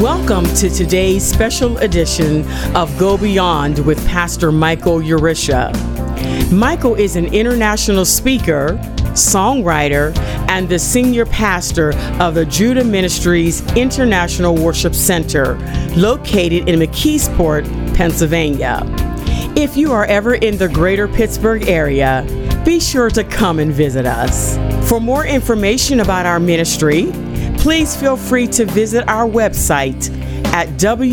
Welcome to today's special edition of Go Beyond with Pastor Michael Urisha. Michael is an international speaker, songwriter, and the senior pastor of the Judah Ministries International Worship Center, located in McKeesport, Pennsylvania. If you are ever in the greater Pittsburgh area, be sure to come and visit us. For more information about our ministry, please feel free to visit our website at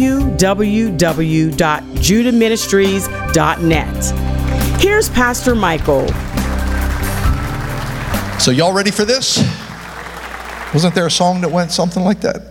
www.judahministries.net. Here's Pastor Michael. So y'all ready for this? Wasn't there a song that went something like that?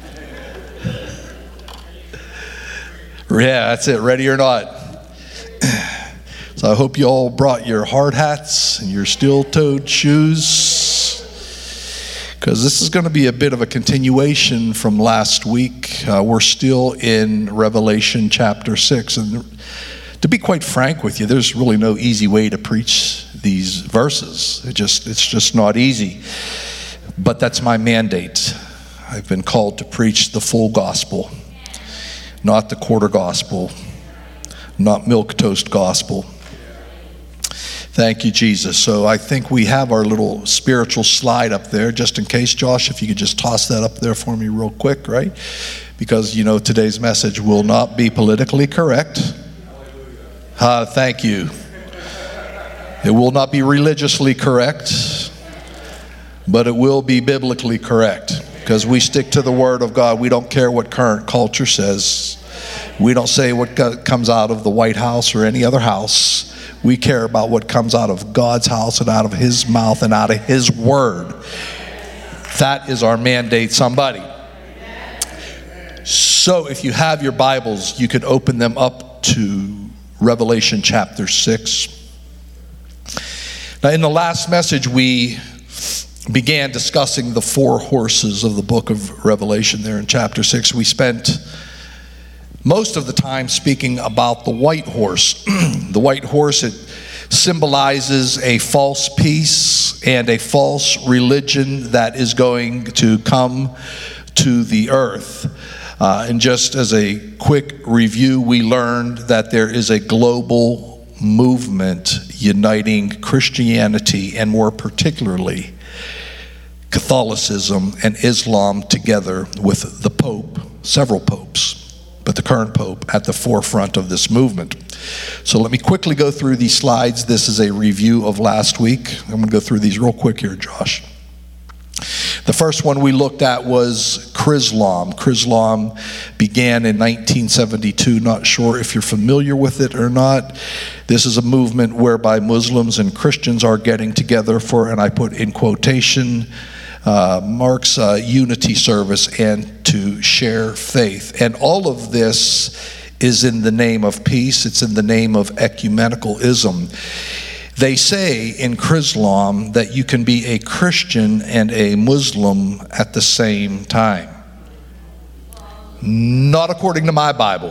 Yeah, that's it. Ready or not? So I hope you all brought your hard hats and your steel-toed shoes, because this is going to be a bit of a continuation from last week. We're still in Revelation chapter 6. And to be quite frank with you, there's really no easy way to preach these verses. It's just not easy. But that's my mandate. I've been called to preach the full gospel, not the quarter gospel, not milquetoast gospel. Thank you, Jesus. So I think we have our little spiritual slide up there, just in case. Josh, if you could just toss that up there for me real quick, right? Because, you know, today's message will not be politically correct. Thank you. It will not be religiously correct, but it will be biblically correct, because we stick to the Word of God. We don't care what current culture says. We don't say what comes out of the White House or any other house. We care about what comes out of God's house and out of His mouth and out of His Word. That is our mandate, somebody. So if you have your Bibles, you can open them up to Revelation chapter 6. Now, in the last message, we began discussing the four horses of the book of Revelation there in chapter 6. We spent most of the time speaking about the white horse. The white horse, it symbolizes a false peace and a false religion that is going to come to the earth. And just as a quick review, we learned that there is a global movement uniting Christianity and more particularly Catholicism and Islam together, with the Pope, several popes, but the current Pope at the forefront of this movement. So let me quickly go through these slides. This is a review of last week. I'm going to go through these real quick here, Josh. The first one we looked at was Chrislam. Chrislam began in 1972. Not sure if you're familiar with it or not. This is a movement whereby Muslims and Christians are getting together for, and I put in quotation marks, unity service and to share faith. And all of this is in the name of peace. It's in the name of ecumenicalism. They say in Chrislam that you can be a Christian and a Muslim at the same time. Not according to my Bible.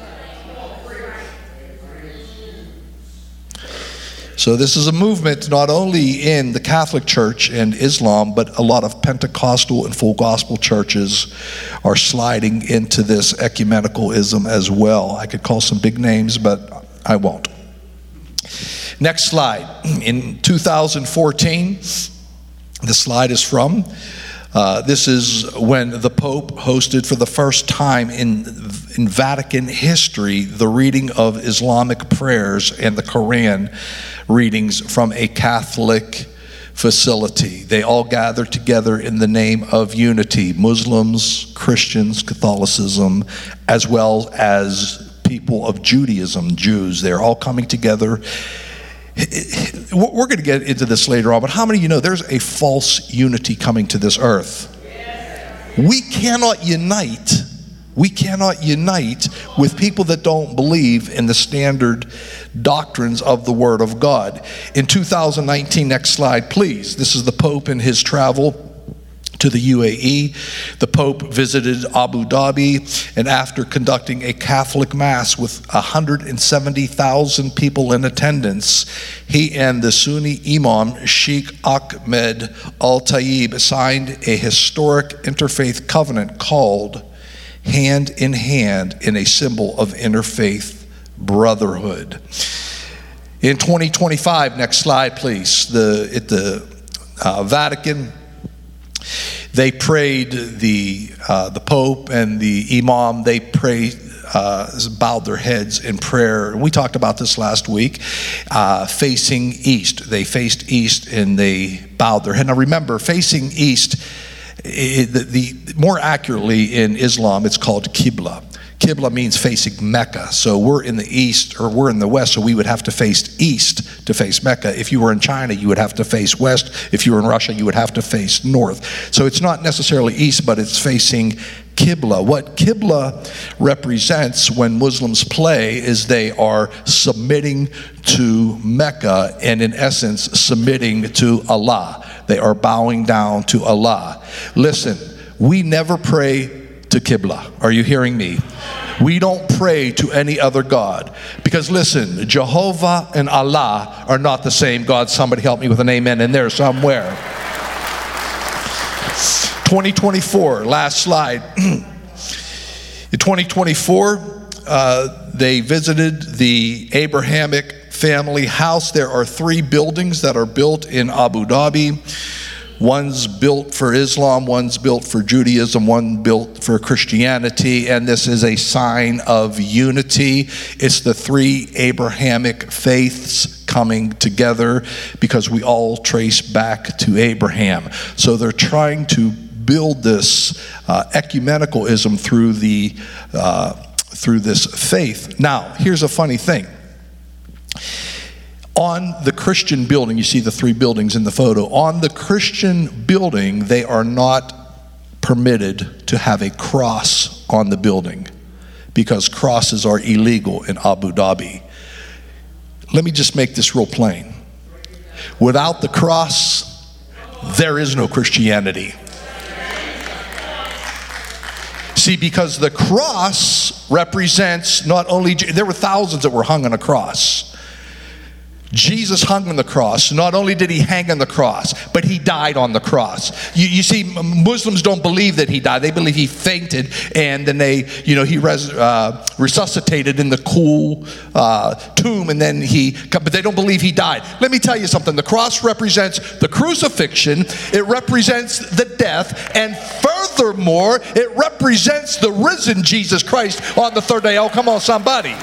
So this is a movement not only in the Catholic Church and Islam, but a lot of Pentecostal and full gospel churches are sliding into this ecumenicalism as well. I could call some big names, but I won't. Next slide. In 2014, the slide is from, this is when the Pope hosted for the first time in Vatican history the reading of Islamic prayers and the Quran readings from a Catholic facility. They all gathered together in the name of unity. Muslims, Christians, Catholicism, as well as people of Judaism, Jews. They're all coming together. We're going to get into this later on, but how many of you know there's a false unity coming to this earth? We cannot unite with people that don't believe in the standard doctrines of the Word of God. In 2019, next slide, please. This is the Pope in his travel to the UAE. The Pope visited Abu Dhabi, and after conducting a Catholic Mass with 170,000 people in attendance, he and the Sunni Imam Sheikh Ahmed Al-Tayyib signed a historic interfaith covenant called hand in hand in a symbol of interfaith brotherhood. In 2025, next slide please, at the Vatican, they prayed, the Pope and the Imam, they prayed, bowed their heads in prayer. We talked about this last week, facing east. They faced east and they bowed their head. Now remember, facing east, more accurately in Islam, it's called Qibla. Qibla means facing Mecca. So we're in the east, or we're in the west, so we would have to face east to face Mecca. If you were in China, you would have to face west. If you were in Russia, you would have to face north. So it's not necessarily east, but it's facing Qibla. What Qibla represents when Muslims pray is they are submitting to Mecca and in essence submitting to Allah. They are bowing down to Allah. Listen, we never pray to Qibla. Are you hearing me? We don't pray to any other God. Because listen, Jehovah and Allah are not the same God. Somebody help me with an amen in there somewhere. 2024, last slide. In 2024, they visited the Abrahamic family house. There are 3 buildings that are built in Abu Dhabi. One's built for Islam, one's built for Judaism, one built for Christianity, and this is a sign of unity. It's the 3 Abrahamic faiths coming together because we all trace back to Abraham. So they're trying to build this ecumenicalism through this faith. Now, here's a funny thing. On the Christian building, you see the 3 buildings in the photo. On the Christian building, they are not permitted to have a cross on the building because crosses are illegal in Abu Dhabi. Let me just make this real plain. Without the cross, there is no Christianity. See, because the cross represents not only, there were thousands that were hung on a cross. Jesus hung on the cross. Not only did he hang on the cross, but he died on the cross. You see, Muslims don't believe that he died. They believe he fainted and then he resuscitated in the cool tomb, and then but they don't believe he died. Let me tell you something. The cross represents the crucifixion. It represents the death, and furthermore, it represents the risen Jesus Christ on the 3rd day. Oh, come on, somebody.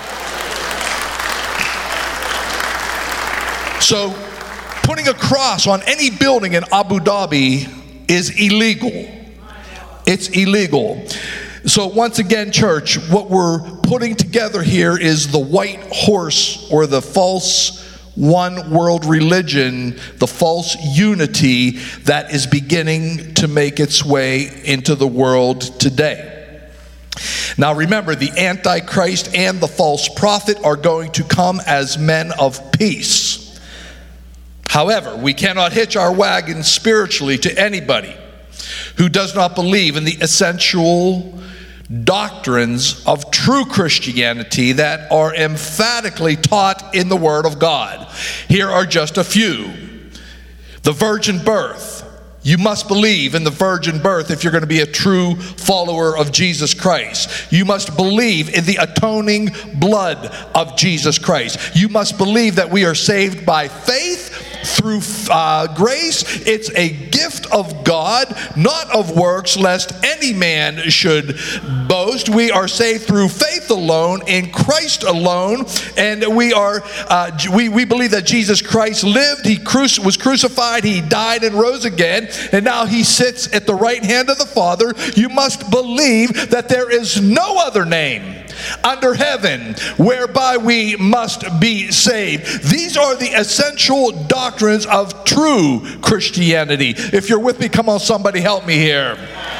So, putting a cross on any building in Abu Dhabi is illegal. It's illegal. So once again, church, what we're putting together here is the white horse, or the false one world religion, the false unity that is beginning to make its way into the world today. Now remember, the Antichrist and the false prophet are going to come as men of peace. However, we cannot hitch our wagon spiritually to anybody who does not believe in the essential doctrines of true Christianity that are emphatically taught in the Word of God. Here are just a few. The virgin birth. You must believe in the virgin birth if you're going to be a true follower of Jesus Christ. You must believe in the atoning blood of Jesus Christ. You must believe that we are saved by faith through grace. It's a gift of God, not of works, lest any man should boast. We are saved through faith alone, in Christ alone, and we believe that Jesus Christ lived, he was crucified, he died and rose again, and now he sits at the right hand of the Father. You must believe that there is no other name under heaven whereby we must be saved. These are the essential doctrines of true Christianity. If you're with me, come on, somebody help me here.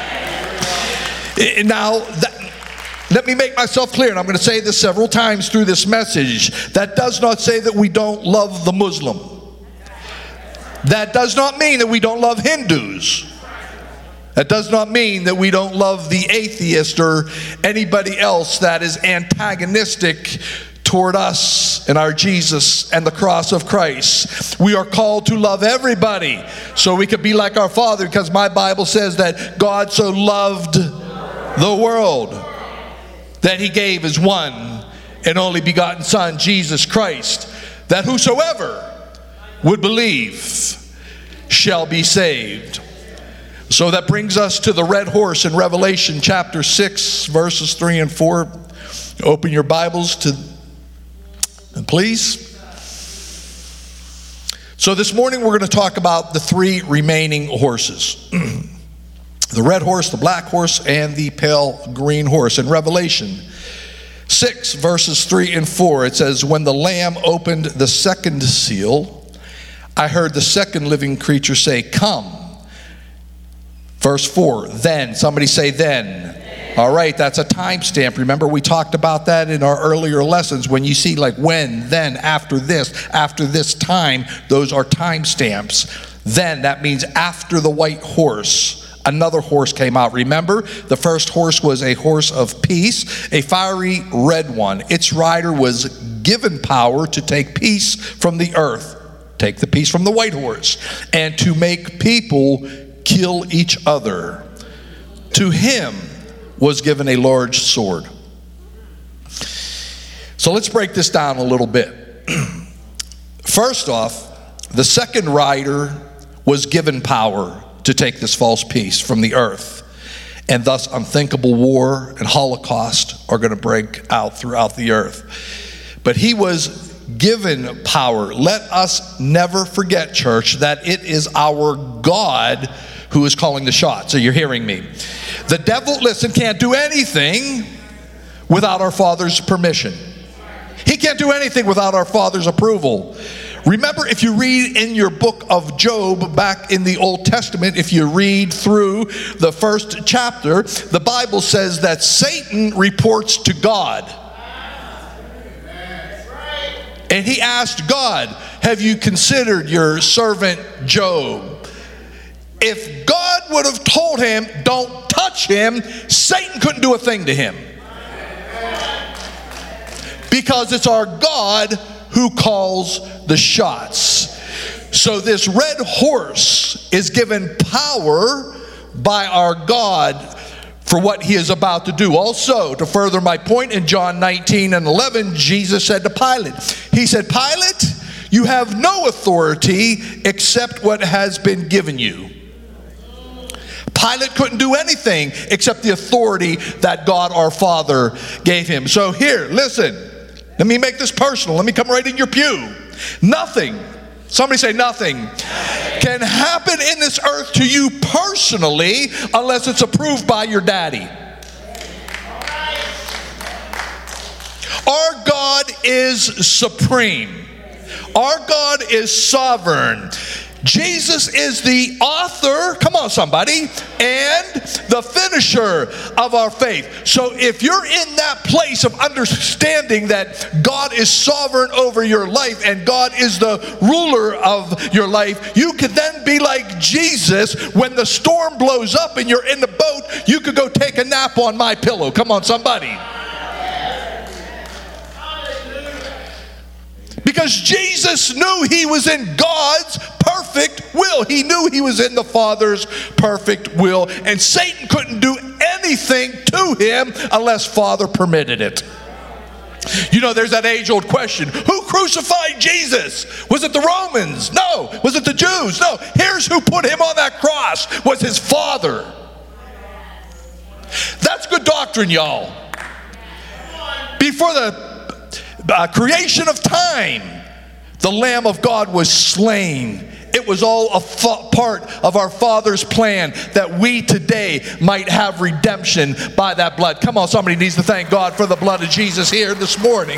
Now, let me make myself clear, and I'm going to say this several times through this message. That does not say that we don't love the Muslim. That does not mean that we don't love Hindus. That does not mean that we don't love the atheist or anybody else that is antagonistic toward us and our Jesus and the cross of Christ. We are called to love everybody so we could be like our Father, because my Bible says that God so loved the world that he gave his one and only begotten Son, Jesus Christ, that whosoever would believe shall be saved. So that brings us to the red horse in Revelation chapter 6, verses 3 and 4. Open your Bibles to, please. So this morning we're going to talk about the three remaining horses. The red horse, the black horse, and the pale green horse. In Revelation 6, verses 3 and 4, it says, when the Lamb opened the second seal, I heard the second living creature say, come. Verse 4, then. Somebody say then. All right, that's a timestamp. Remember, we talked about that in our earlier lessons. When you see like when, then, after this time, those are timestamps. Then, that means after the white horse, another horse came out. Remember, the first horse was a horse of peace, a fiery red one. Its rider was given power to take peace from the earth, take the peace from the white horse, and to make people kill each other. To him was given a large sword. So let's break this down a little bit. First off, the second rider was given power to take this false peace from the earth, and thus unthinkable war and holocaust are going to break out throughout the earth. But he was given power. Let us never forget, church, that it is our God who is calling the shots. Are you hearing me? The devil, listen, can't do anything without our Father's permission. He can't do anything without our Father's approval. Remember, if you read in your book of Job back in the Old Testament, if you read through the first chapter, the Bible says that Satan reports to God. And he asked God, have you considered your servant Job? If God would have told him, don't touch him, Satan couldn't do a thing to him. Because it's our God who calls the shots. So this red horse is given power by our God for what he is about to do. Also, to further my point, in John 19 and 11, Jesus said to Pilate, he said, Pilate, you have no authority except what has been given you. Pilate couldn't do anything except the authority that God our Father gave him. So here, listen, let me make this personal. Let me come right in your pew. Nothing, somebody say nothing, can happen in this earth to you personally unless it's approved by your daddy. Our God is supreme. Our God is sovereign. Jesus is the author, come on somebody, and the finisher of our faith. So if you're in that place of understanding that God is sovereign over your life and God is the ruler of your life, you could then be like Jesus. When the storm blows up and you're in the boat, you could go take a nap on my pillow. Come on somebody. Because Jesus knew he was in God's perfect will. He knew he was in the Father's perfect will. And Satan couldn't do anything to him unless Father permitted it. You know, there's that age-old question. Who crucified Jesus? Was it the Romans? No. Was it the Jews? No. Here's who put him on that cross. Was his Father. That's good doctrine, y'all. Before the creation of time, the Lamb of God was slain. It was all a part of our Father's plan that we today might have redemption by that blood. Come on, somebody needs to thank God for the blood of Jesus here this morning.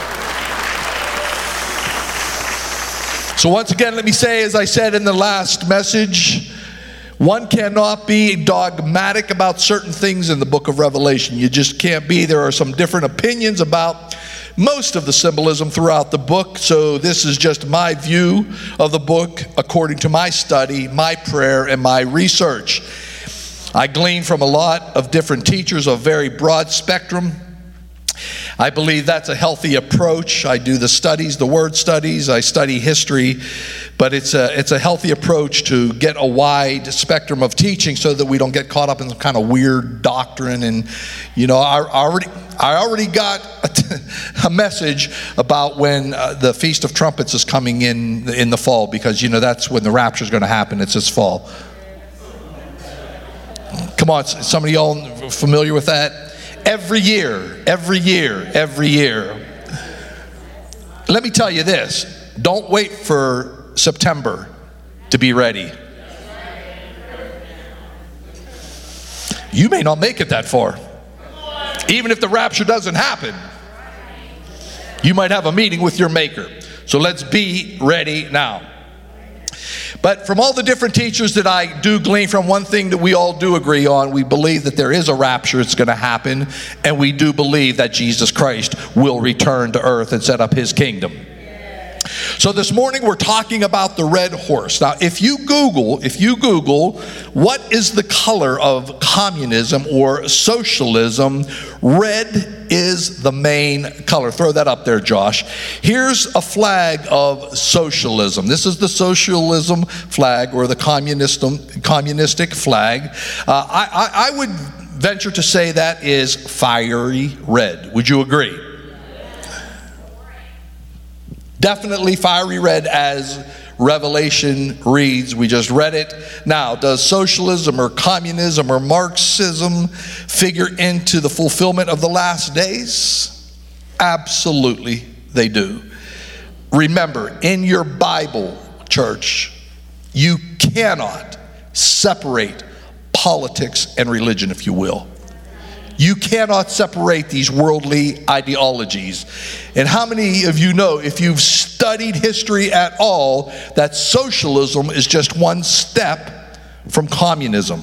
So once again, let me say, as I said in the last message, one cannot be dogmatic about certain things in the book of Revelation. You just can't be. There are some different opinions about most of the symbolism throughout the book. So this is just my view of the book according to my study, my prayer, and my research. I glean from a lot of different teachers, a very broad spectrum. I believe that's a healthy approach. I do the studies, the word studies, I study history, but it's a healthy approach to get a wide spectrum of teaching so that we don't get caught up in some kind of weird doctrine. And I already got a message about when the Feast of Trumpets is coming in the fall, because that's when the rapture is going to happen. It's this fall. Come on, some of y'all familiar with that? Every year. Let me tell you this. Don't wait for September to be ready. You may not make it that far. Even if the rapture doesn't happen, you might have a meeting with your Maker. So let's be ready now. But from all the different teachers that I do glean from, one thing that we all do agree on, we believe that there is a rapture. It's going to happen. And we do believe that Jesus Christ will return to earth and set up his kingdom. So this morning we're talking about the red horse. Now, if you Google what is the color of communism or socialism, red is the main color. Throw that up there, Josh. Here's a flag of socialism. This is the socialism flag, or the communistic flag. I would venture to say that is fiery red. Would you agree? Definitely fiery red, as Revelation reads. We just read it. Now, does socialism or communism or Marxism figure into the fulfillment of the last days? Absolutely, they do. Remember, in your Bible, church, you cannot separate politics and religion, if you will. You cannot separate these worldly ideologies. And how many of you know, if you've studied history at all, that socialism is just one step from communism?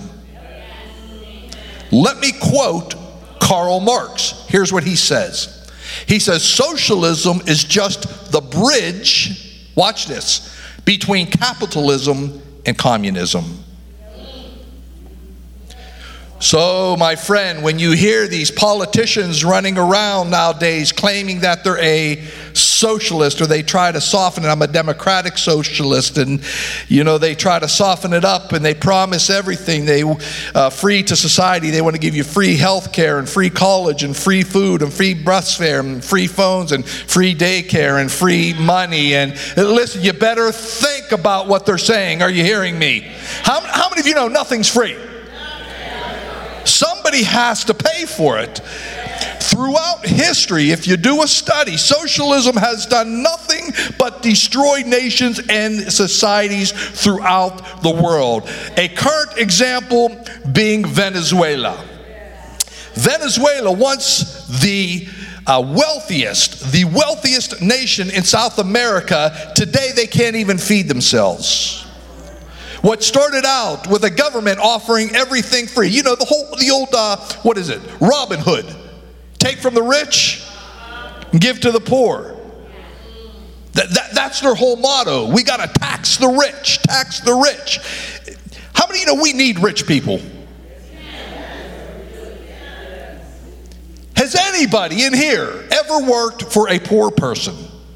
Let me quote Karl Marx. Here's what he says. He says, socialism is just the bridge, watch this, between capitalism and communism. So, my friend, when you hear these politicians running around nowadays claiming that they're a socialist, or they try to soften it, I'm a democratic socialist, and they try to soften it up, and they promise everything. They free to society. They want to give you free health care and free college and free food and free bus fare and free phones and free daycare and free money. And listen, you better think about what they're saying. Are you hearing me? How many of you know nothing's free? Somebody has to pay for it. Throughout history, if you do a study, socialism has done nothing but destroy nations and societies throughout the world. A current example being Venezuela. Venezuela, once the wealthiest nation in South America, today they can't even feed themselves. What started out with a government offering everything free. The old Robin Hood. Take from the rich and give to the poor. That's their whole motto. We got to tax the rich, tax the rich. How many of you know we need rich people? Has anybody in here ever worked for a poor person?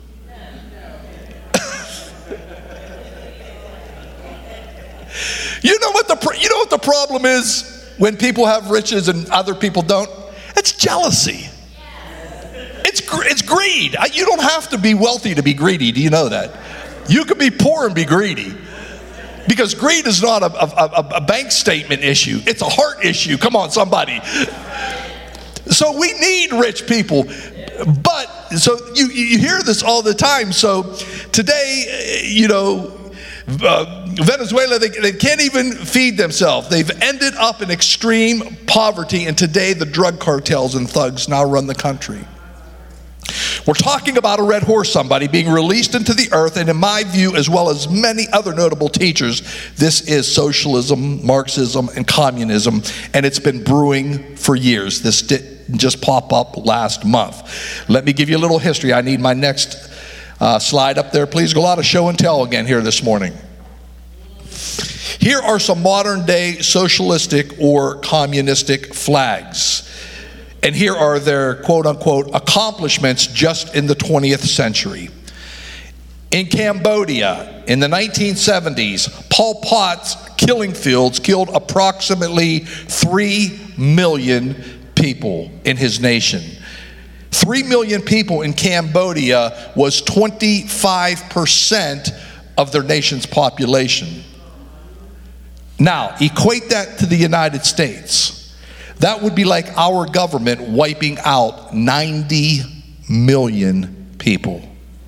You know what the problem is when people have riches and other people don't? It's jealousy. It's greed. You don't have to be wealthy to be greedy. Do you know that? You can be poor and be greedy. Because greed is not a bank statement issue. It's a heart issue. Come on, somebody. So we need rich people. But, so you hear this all the time. So today, Venezuela, they can't even feed themselves. They've ended up in extreme poverty, and today the drug cartels and thugs now run the country. We're talking about a red horse, somebody, being released into the earth, and in my view, as well as many other notable teachers, this is socialism, Marxism, and communism, and it's been brewing for years. This didn't just pop up last month. Let me give you a little history. I need my next slide up there, please. Go out of show and tell again here this morning. Here are some modern day socialistic or communistic flags. And here are their quote-unquote accomplishments just in the 20th century. In Cambodia, in the 1970s, Pol Pot's killing fields killed approximately 3 million people in his nation. 3 million people in Cambodia was 25% of their nation's population. Now, equate that to the United States. That would be like our government wiping out 90 million people.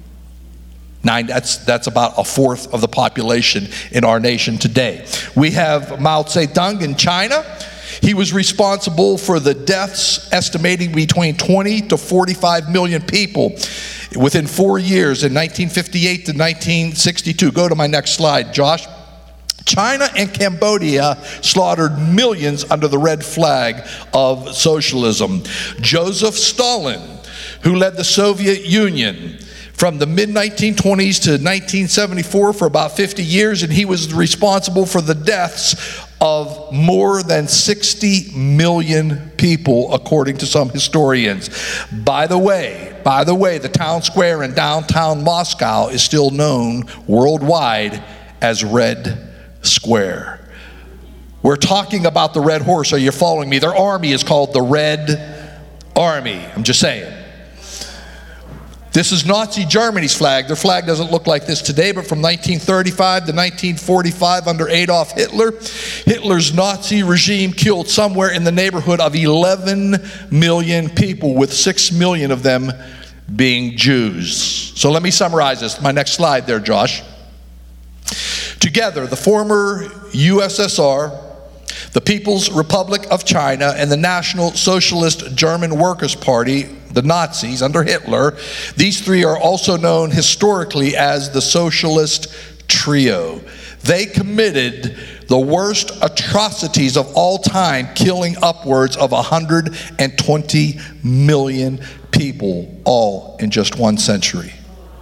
That's about a fourth of the population in our nation today. We have Mao Zedong in China. He was responsible for the deaths, estimating between 20 to 45 million people within 4 years, in 1958 to 1962. Go to my next slide, Josh. China and Cambodia slaughtered millions under the red flag of socialism. Joseph Stalin, who led the Soviet Union from the mid-1920s to 1974 for about 50 years, and he was responsible for the deaths of more than 60 million people, according to some historians. By the way, the town square in downtown Moscow is still known worldwide as Red Square. We're talking about the Red Horse. Are you following me? Their army is called the Red Army. I'm just saying. This is Nazi Germany's flag. Their flag doesn't look like this today, but from 1935 to 1945 under Adolf Hitler, Hitler's Nazi regime killed somewhere in the neighborhood of 11 million people, with 6 million of them being Jews. So let me summarize this. My next slide there, Josh. Together, the former USSR, the People's Republic of China, and the National Socialist German Workers' Party, the Nazis under Hitler, these three are also known historically as the Socialist Trio. They committed the worst atrocities of all time, killing upwards of 120 million people, all in just 1 century.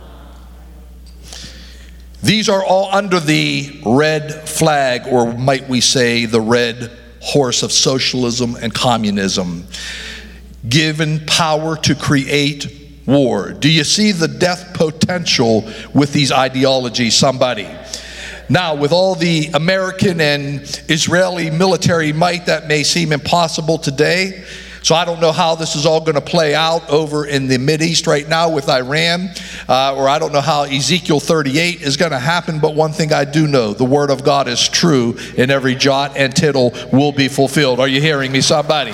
These are all under the red flag, or might we say the red horse of socialism and communism, given power to create war. Do you see the death potential with these ideologies, somebody? Now, with all the American and Israeli military might, that may seem impossible today. So I don't know how this is all going to play out over in the Mideast right now with Iran, or I don't know how Ezekiel 38 is going to happen, but one thing I do know, the Word of God is true, and every jot and tittle will be fulfilled. Are you hearing me, somebody?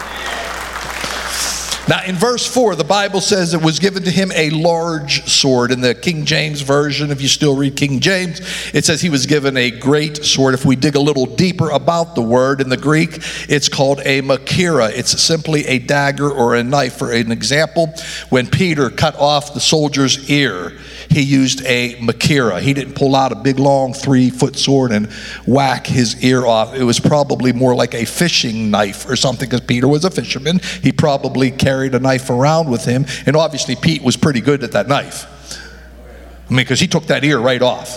Now, in verse 4, the Bible says it was given to him a large sword. In the King James Version, if you still read King James, it says he was given a great sword. If we dig a little deeper about the word in the Greek, it's called a machaira. It's simply a dagger or a knife. For an example, when Peter cut off the soldier's ear, he used a machaira. He didn't pull out a big, long 3-foot sword and whack his ear off. It was probably more like a fishing knife or something, because Peter was a fisherman. He probably carried a knife around with him, and obviously Pete was pretty good at that knife. I mean, because he took that ear right off.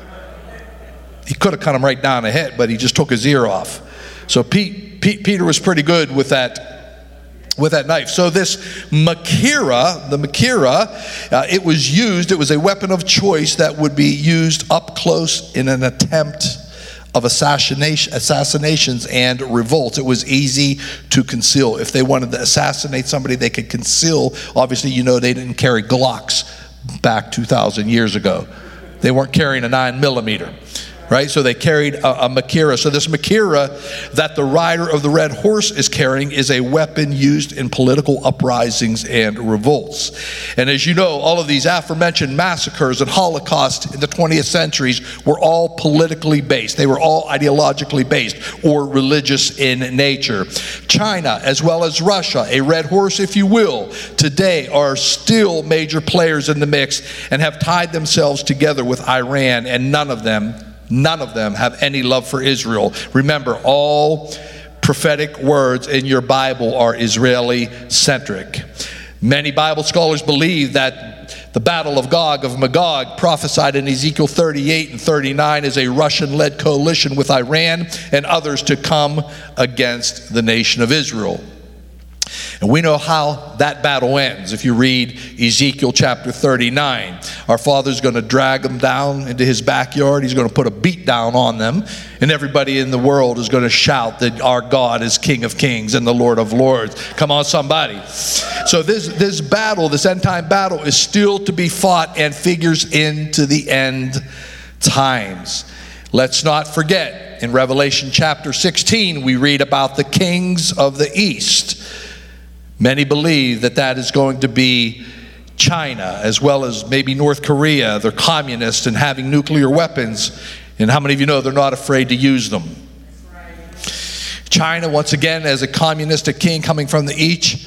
He could have cut him right down the head, but he just took his ear off. So Peter was pretty good with that knife. So this machaira, it was a weapon of choice that would be used up close in an attempt of assassinations and revolts. It was easy to conceal. If they wanted to assassinate somebody, they could conceal. Obviously, they didn't carry Glocks back 2,000 years ago. They weren't carrying a 9mm. Right? So they carried a machaira. So this machaira that the rider of the red horse is carrying is a weapon used in political uprisings and revolts. And as you know, all of these aforementioned massacres and Holocaust in the 20th centuries were all politically based. They were all ideologically based or religious in nature. China, as well as Russia, a red horse, if you will, today are still major players in the mix and have tied themselves together with Iran, and none of them have any love for Israel. Remember, all prophetic words in your Bible are Israeli-centric. Many Bible scholars believe that the Battle of Gog of Magog, prophesied in Ezekiel 38 and 39, is a Russian-led coalition with Iran and others to come against the nation of Israel. And we know how that battle ends. If you read Ezekiel chapter 39, our Father's going to drag them down into his backyard. He's going to put a beat down on them. And everybody in the world is going to shout that our God is King of Kings and the Lord of Lords. Come on, somebody. So this battle, this end time battle, is still to be fought and figures into the end times. Let's not forget, in Revelation chapter 16, we read about the kings of the East. Many believe that that is going to be China, as well as maybe North Korea. They're communist and having nuclear weapons. And how many of you know they're not afraid to use them? China, once again, as a communistic king coming from the East,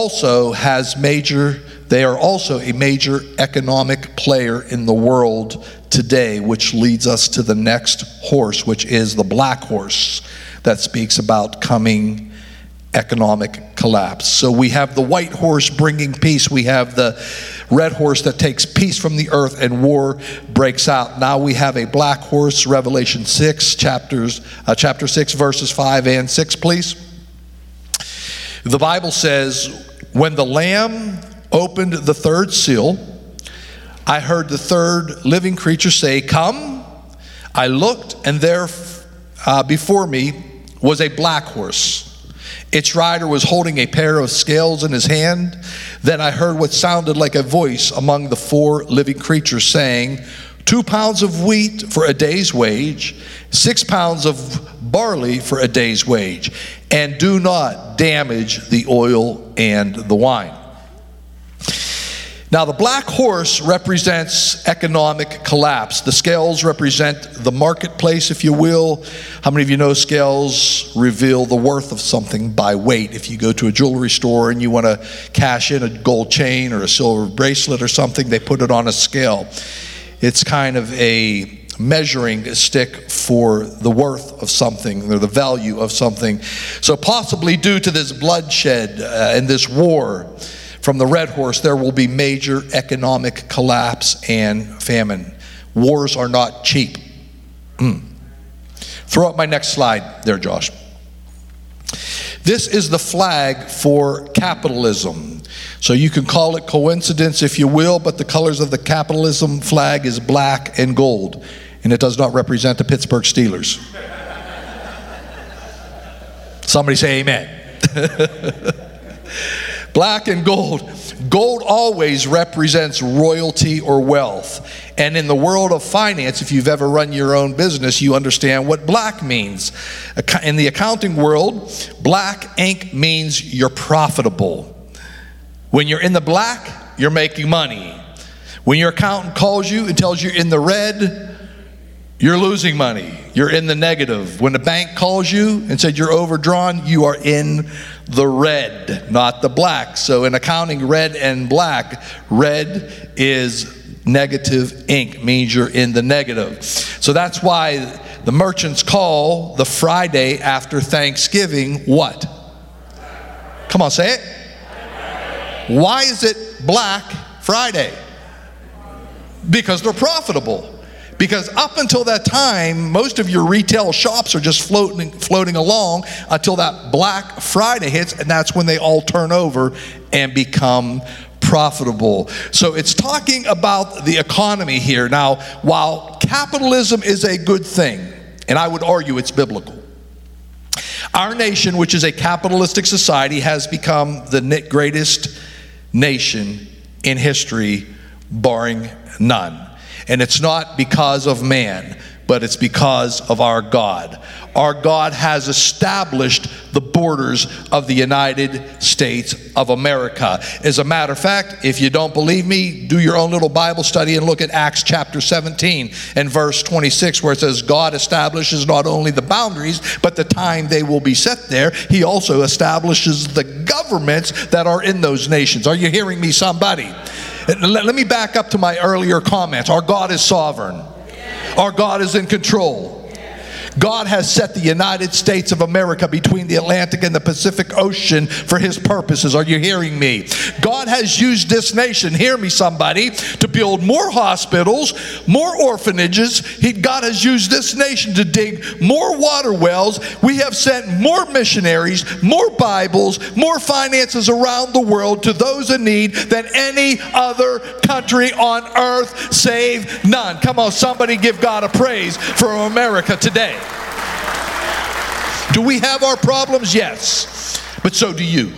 they are also a major economic player in the world today, which leads us to the next horse, which is the black horse that speaks about coming economic collapse. So we have the white horse bringing peace. We have the red horse that takes peace from the earth and war breaks out. Now we have a black horse. Revelation 6, chapter 6, verses 5 and 6, please. The Bible says, when the Lamb opened the third seal, I heard the third living creature say, "Come." I looked, and there before me was a black horse. Its rider was holding a pair of scales in his hand. Then I heard what sounded like a voice among the four living creatures saying, 2 pounds of wheat for a day's wage, 6 pounds of barley for a day's wage, and do not damage the oil and the wine. Now, the black horse represents economic collapse. The scales represent the marketplace, if you will. How many of you know scales reveal the worth of something by weight? If you go to a jewelry store and you want to cash in a gold chain or a silver bracelet or something, they put it on a scale. It's kind of a measuring stick for the worth of something or the value of something. So possibly due to this bloodshed and this war from the red horse, there will be major economic collapse and famine. Wars are not cheap. Throw up my next slide there, Josh. This is the flag for capitalism. So you can call it coincidence if you will, but the colors of the capitalism flag is black and gold. And it does not represent the Pittsburgh Steelers. Somebody say amen. Black and gold. Gold always represents royalty or wealth. And in the world of finance, if you've ever run your own business, you understand what black means. In the accounting world, black ink means you're profitable. When you're in the black, you're making money. When your accountant calls you and tells you in the red, you're losing money. You're in the negative. When the bank calls you and said you're overdrawn, you are in the red, not the black. So in accounting, red and black, red is negative ink, means you're in the negative. So that's why the merchants call the Friday after Thanksgiving what? Come on, say it. Why is it Black Friday? Because they're profitable. Because up until that time, most of your retail shops are just floating along until that Black Friday hits, and that's when they all turn over and become profitable. So it's talking about the economy here. Now, while capitalism is a good thing, and I would argue it's biblical, our nation, which is a capitalistic society, has become the greatest nation in history, barring none. And it's not because of man, but it's because of our God. Our God has established the borders of the United States of America. As a matter of fact, if you don't believe me, do your own little Bible study and look at Acts chapter 17 and verse 26, where it says God establishes not only the boundaries, but the time they will be set there. He also establishes the governments that are in those nations. Are you hearing me, somebody? Let me back up to my earlier comments. Our God is sovereign. Our God is in control. God has set the United States of America between the Atlantic and the Pacific Ocean for his purposes. Are you hearing me? God has used this nation, hear me somebody, to build more hospitals, more orphanages. God has used this nation to dig more water wells. We have sent more missionaries, more Bibles, more finances around the world to those in need than any other country on earth, save none. Come on, somebody give God a praise for America today. Do we have our problems? Yes. But so do you.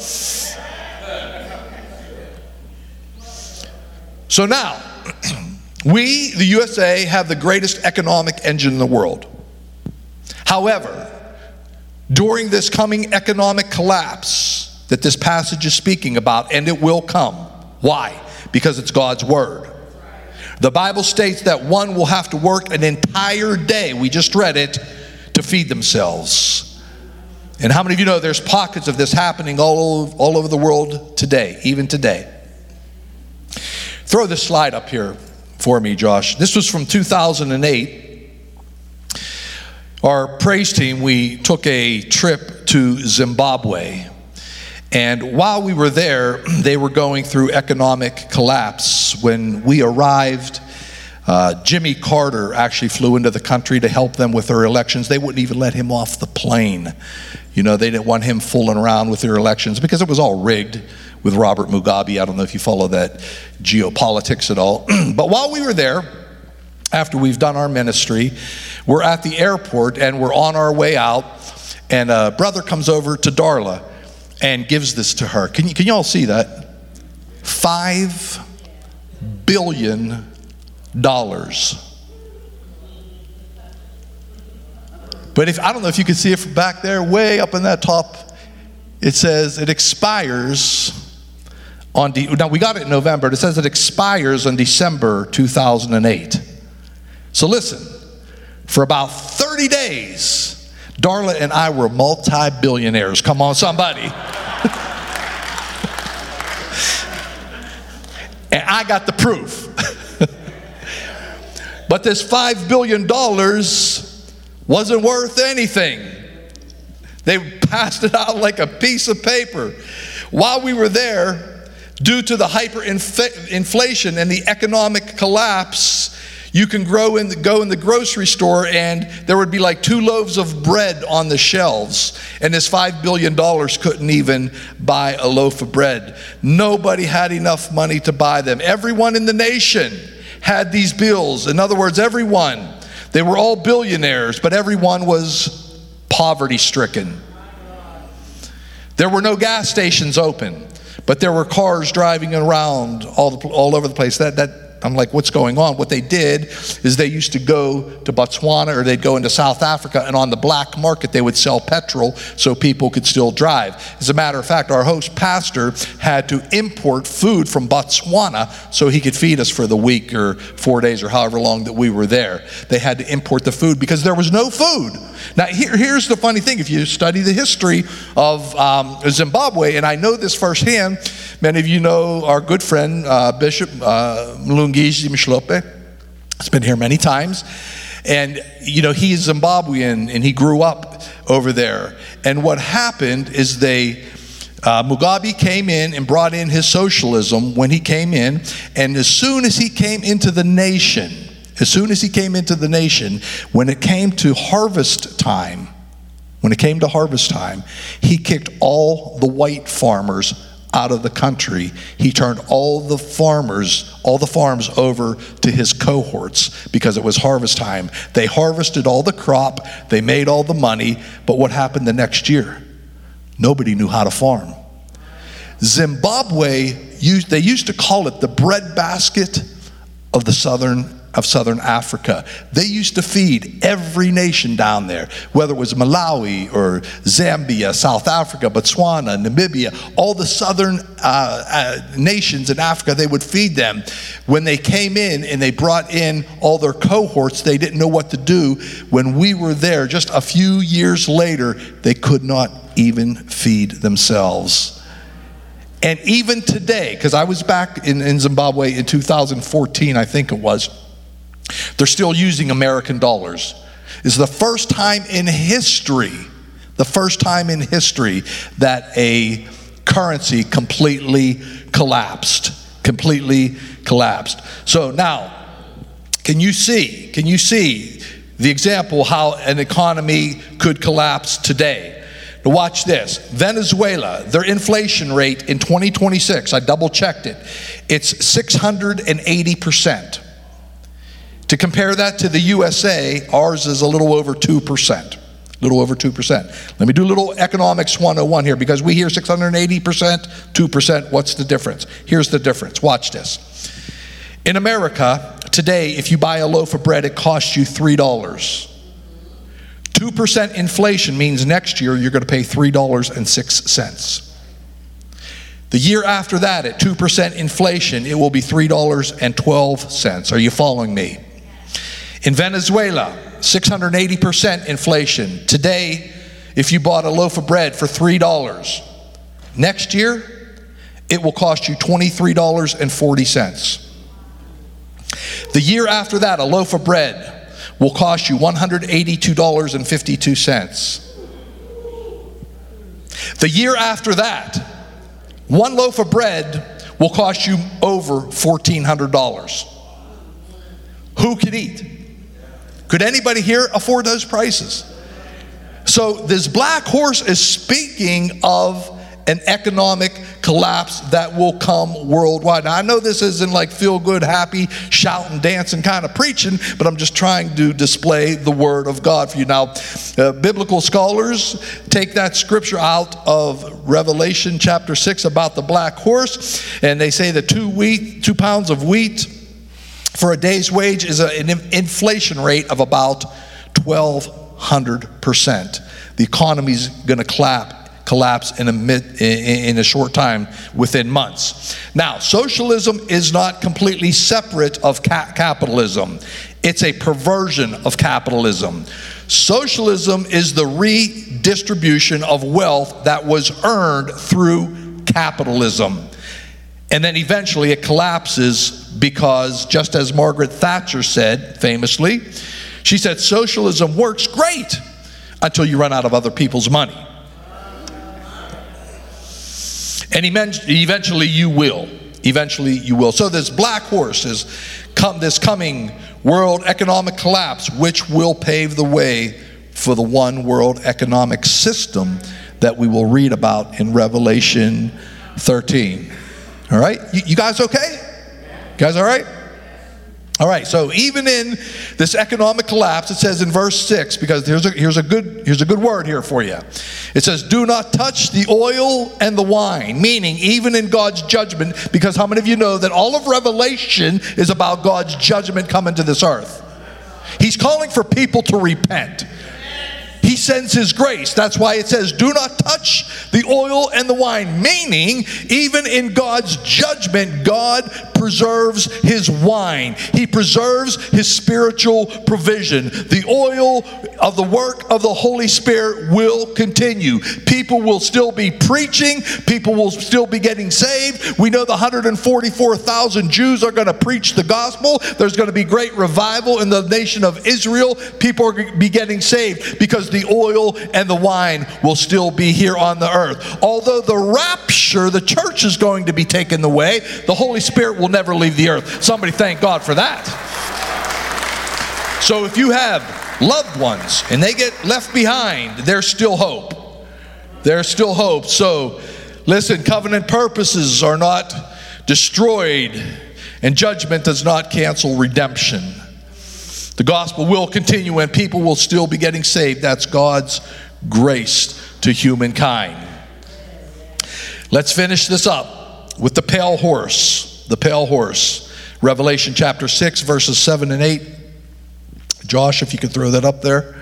So now, we, the USA, have the greatest economic engine in the world. However, during this coming economic collapse that this passage is speaking about, and it will come. Why? Because it's God's word. The Bible states that one will have to work an entire day, we just read it, to feed themselves. And how many of you know there's pockets of this happening all over the world today, even today? Throw this slide up here for me, Josh. This was from 2008. Our praise team, we took a trip to Zimbabwe. And while we were there, they were going through economic collapse. When we arrived, Jimmy Carter actually flew into the country to help them with their elections. They wouldn't even let him off the plane. You know, they didn't want him fooling around with their elections because it was all rigged with Robert Mugabe. I don't know if you follow that geopolitics at all. But while we were there, after we've done our ministry, we're at the airport and we're on our way out. And a brother comes over to Darla and gives this to her. Can you all see that? $5 billion. But I don't know if you can see it from back there, way up in that top, it says it expires on, now we got it in November, it says it expires on December 2008. So listen, for about 30 days, Darla and I were multi-billionaires. Come on, somebody. And I got the proof. But this $5 billion wasn't worth anything. They passed it out like a piece of paper. While we were there, due to the hyperinflation and the economic collapse, you can go in the grocery store and there would be like 2 loaves of bread on the shelves. And this $5 billion couldn't even buy a loaf of bread. Nobody had enough money to buy them. Everyone in the nation had these bills. In other words, everyone. They were all billionaires, but everyone was poverty-stricken. There were no gas stations open, but there were cars driving around all over the place. I'm like, what's going on? What they did is they used to go to Botswana or they'd go into South Africa, and on the black market they would sell petrol so people could still drive. As a matter of fact, our host pastor had to import food from Botswana so he could feed us for the week or 4 days or however long that we were there. They had to import the food because there was no food. Now here's the funny thing. If you study the history of Zimbabwe, and I know this firsthand, many of you know our good friend Bishop Mlungisi Mshlope. He's been here many times. And, you know, he's Zimbabwean and he grew up over there. And what happened is Mugabe came in and brought in his socialism when he came in. And as soon as he came into the nation, when it came to harvest time, he kicked all the white farmers out of the country. He turned all the farms over to his cohorts because it was harvest time. They harvested all the crop, they made all the money, but what happened the next year? Nobody knew how to farm. Zimbabwe, they used to call it the breadbasket of Southern Africa. They used to feed every nation down there, whether it was Malawi or Zambia, South Africa, Botswana, Namibia, all the southern nations in Africa, they would feed them. When they came in and they brought in all their cohorts, they didn't know what to do. When we were there, just a few years later, they could not even feed themselves. And even today, because I was back in Zimbabwe in 2014, I think it was, they're still using American dollars. is the first time in history that a currency completely collapsed. So now, can you see the example how an economy could collapse today? Now watch this. Venezuela, their inflation rate in 2026, I double checked it, it's 680%. To compare that to the USA, ours is a little over 2%. Let me do a little economics 101 here, because we hear 680%, 2%, what's the difference? Here's the difference, watch this. In America, today, if you buy a loaf of bread, it costs you $3. 2% inflation means next year you're going to pay $3.06. The year after that, at 2% inflation, it will be $3.12. Are you following me? In Venezuela, 680% inflation. Today, if you bought a loaf of bread for $3, next year, it will cost you $23.40. The year after that, a loaf of bread will cost you $182.52. The year after that, one loaf of bread will cost you over $1,400. Who could eat? Could anybody here afford those prices? So this black horse is speaking of an economic collapse that will come worldwide. Now, I know this isn't like feel good, happy, shouting, dancing kind of preaching, but I'm just trying to display the word of God for you. Now, biblical scholars take that scripture out of Revelation chapter 6 about the black horse, and they say that 2 pounds of wheat for a day's wage is an inflation rate of about 1,200%. The economy's going to collapse in a short time, within months. Now, socialism is not completely separate of capitalism. It's a perversion of capitalism. Socialism is the redistribution of wealth that was earned through capitalism. And then eventually it collapses because, just as Margaret Thatcher said famously, she said, socialism works great until you run out of other people's money. And eventually you will. So this black horse is this coming world economic collapse, which will pave the way for the one world economic system that we will read about in Revelation 13. All right? You guys okay? You guys all right? All right, so even in this economic collapse, it says in verse 6, because here's a good word here for you. It says, do not touch the oil and the wine, meaning even in God's judgment, because how many of you know that all of Revelation is about God's judgment coming to this earth? He's calling for people to repent. He sends His grace. That's why it says, do not touch the oil and the wine. Meaning, even in God's judgment, God preserves His wine. He preserves His spiritual provision. The oil of the work of the Holy Spirit will continue. People will still be preaching. People will still be getting saved. We know the 144,000 Jews are going to preach the gospel. There's going to be great revival in the nation of Israel. People are going to be getting saved because the oil and the wine will still be here on the earth. Although the rapture, the church is going to be taken away, the Holy Spirit will never leave the earth. Somebody thank God for that. So if you have loved ones and they get left behind, there's still hope. There's still hope. So listen, covenant purposes are not destroyed, and judgment does not cancel redemption. The gospel will continue and people will still be getting saved. That's God's grace to humankind. Let's finish this up with the pale horse. The pale horse. Revelation chapter 6, verses 7 and 8. Josh, if you could throw that up there.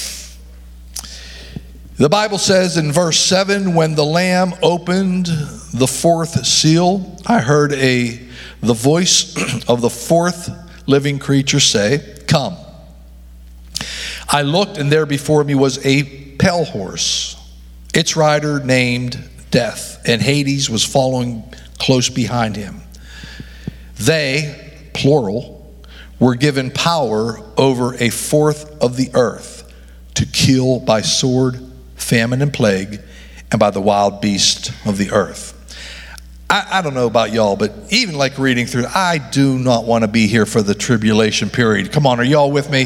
The Bible says in verse 7, when the Lamb opened the fourth seal, I heard the voice of the fourth living creature say, come. I looked, and there before me was a pale horse. Its rider named Death, and Hades was following close behind him. They, plural, were given power over a fourth of the earth to kill by sword, famine, and plague, and by the wild beast of the earth. I don't know about y'all, but even like reading through, I do not want to be here for the tribulation period. Come on, are y'all with me?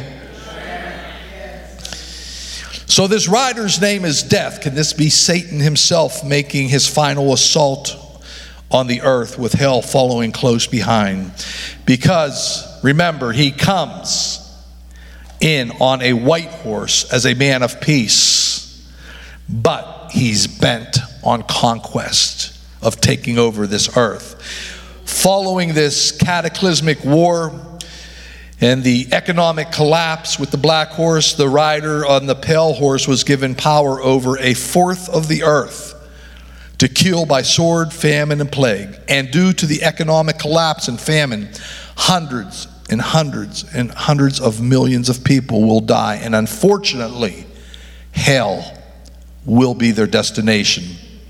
So this rider's name is Death. Can this be Satan himself making his final assault on the earth with hell following close behind? Because remember, he comes in on a white horse as a man of peace, but he's bent on conquest of taking over this earth. Following this cataclysmic war and the economic collapse with the black horse, the rider on the pale horse was given power over a fourth of the earth to kill by sword, famine, and plague. And due to the economic collapse and famine, hundreds and hundreds and hundreds of millions of people will die. And unfortunately, hell will be their destination.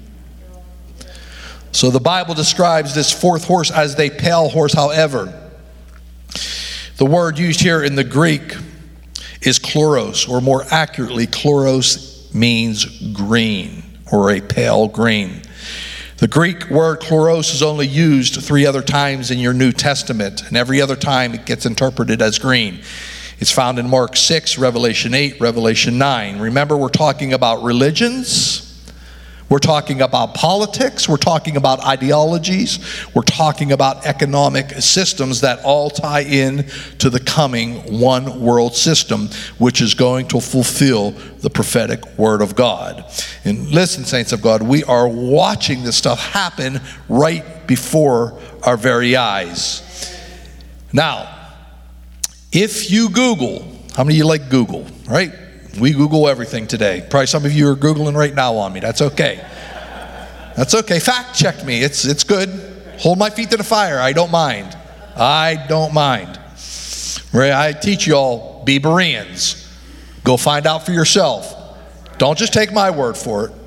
So the Bible describes this fourth horse as the pale horse. However, the word used here in the Greek is chloros, or more accurately, chloros means green, or a pale green. The Greek word chloros is only used 3 other times in your New Testament, and every other time it gets interpreted as green. It's found in Mark 6, Revelation 8, Revelation 9. Remember, we're talking about religions. We're talking about politics. We're talking about ideologies. We're talking about economic systems that all tie in to the coming one world system, which is going to fulfill the prophetic word of God. And listen, saints of God, we are watching this stuff happen right before our very eyes. Now, if you Google, how many of you like Google, right? We Google everything today. Probably some of you are Googling right now on me. That's okay. That's okay. Fact check me. It's good. Hold my feet to the fire. I don't mind. I don't mind. Right? I teach you all, be Bereans. Go find out for yourself. Don't just take my word for it.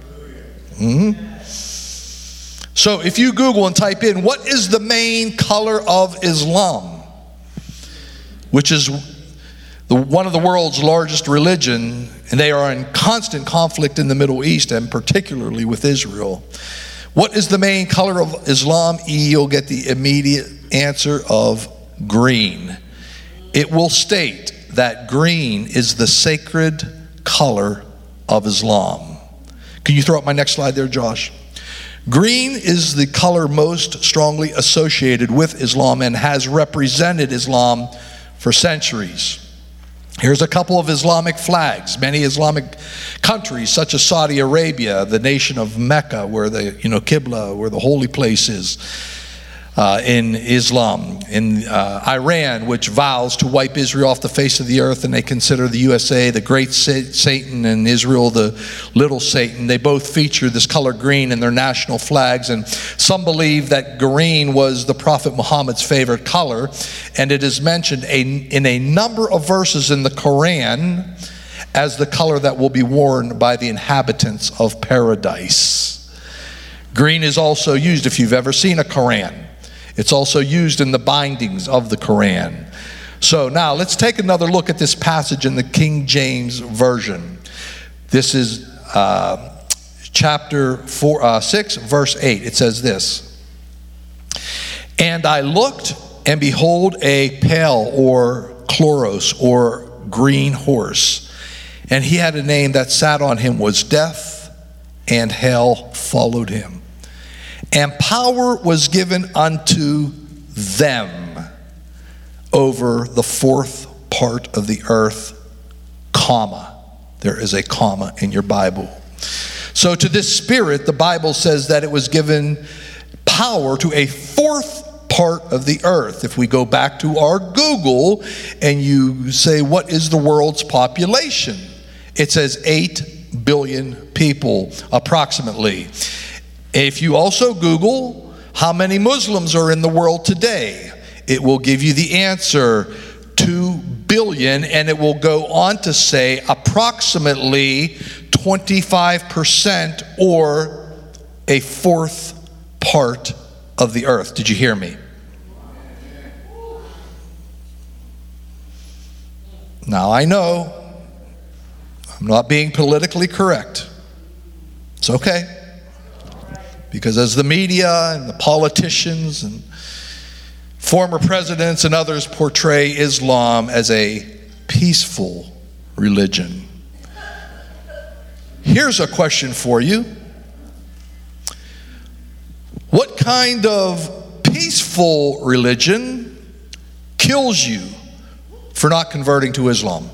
So if you Google and type in, what is the main color of Islam? Which is one of the world's largest religion, and they are in constant conflict in the Middle East, and particularly with Israel. What is the main color of Islam? You'll get the immediate answer of green. It will state that green is the sacred color of Islam. Can you throw up my next slide there, Josh? Green is the color most strongly associated with Islam and has represented Islam for centuries. Here's a couple of Islamic flags. Many Islamic countries, such as Saudi Arabia, the nation of Mecca, where the Qibla, where the holy place is in Islam. In Iran, which vows to wipe Israel off the face of the earth, and they consider the USA the great Satan and Israel the little Satan. They both feature this color green in their national flags, and some believe that green was the Prophet Muhammad's favorite color, and it is mentioned in a number of verses in the Quran as the color that will be worn by the inhabitants of paradise. Green is also used, if you've ever seen a Quran, it's also used in the bindings of the Quran. So now let's take another look at this passage in the King James Version. This is chapter 6, verse 8. It says this: "And I looked, and behold, a pale or chloros or green horse, and he had a name that sat on him was Death, and hell followed him. And power was given unto them over the fourth part of the earth, comma." There is a comma in your Bible. So to this spirit, the Bible says that it was given power to a fourth part of the earth. If we go back to our Google and you say, what is the world's population? It says 8 billion people, approximately. If you also Google how many Muslims are in the world today, it will give you the answer, 2 billion, and it will go on to say approximately 25% or a fourth part of the earth. Did you hear me? Now I know I'm not being politically correct. It's okay. Because as the media and the politicians and former presidents and others portray Islam as a peaceful religion. Here's a question for you. What kind of peaceful religion kills you for not converting to Islam?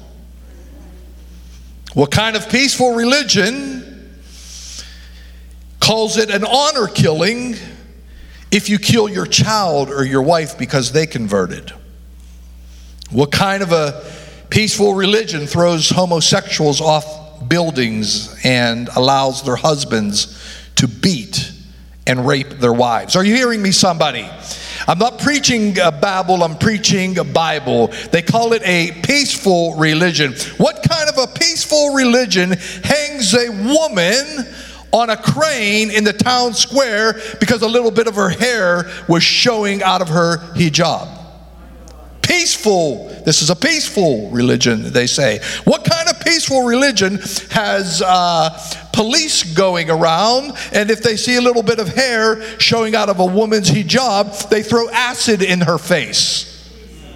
What kind of peaceful religion calls it an honor killing if you kill your child or your wife because they converted? What kind of a peaceful religion throws homosexuals off buildings and allows their husbands to beat and rape their wives? Are you hearing me, somebody? I'm not preaching Babel, I'm preaching a Bible. They call it a peaceful religion. What kind of a peaceful religion hangs a woman on a crane in the town square because a little bit of her hair was showing out of her hijab? Peaceful. This is a peaceful religion, they say. What kind of peaceful religion has police going around, and if they see a little bit of hair showing out of a woman's hijab, they throw acid in her face?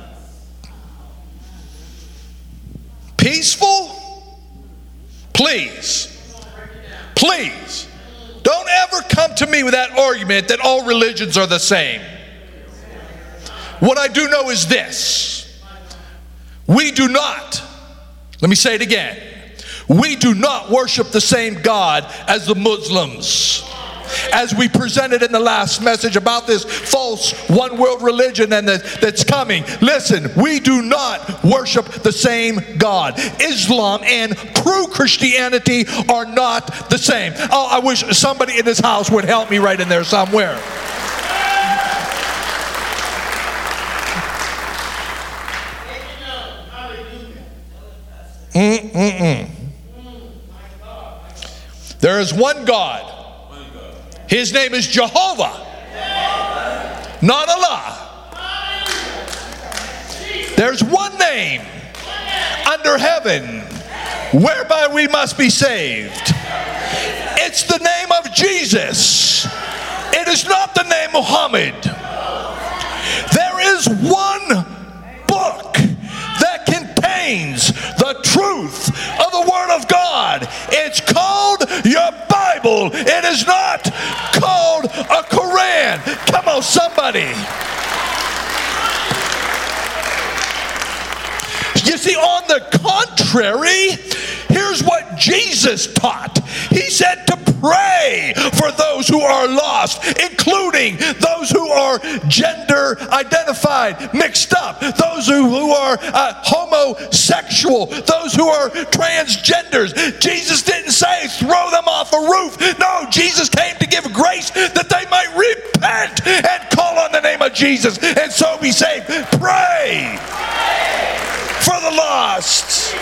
Peaceful? Please. Please. Don't ever come to me with that argument that all religions are the same. What I do know is this. We do not, let me say it again, we do not worship the same God as the Muslims. As we presented in the last message about this false one world religion and that's coming. Listen, we do not worship the same God. Islam and true Christianity are not the same. Oh, I wish somebody in this house would help me right in there somewhere. There is one God. His name is Jehovah, not Allah. There's one name under heaven whereby we must be saved. It's the name of Jesus. It is not the name Muhammad. There is one book that contains the truth of the Word of God. It's called your Bible. It is not called a Quran. Come on, somebody. You see, on the contrary, here's what Jesus taught. He said to pray for those who are lost, including those who are gender identified, mixed up, those who are homosexual, those who are transgenders. Jesus didn't say throw them off a roof. No, Jesus came to give grace that they might repent and call on the name of Jesus and so be saved. Pray for the lost.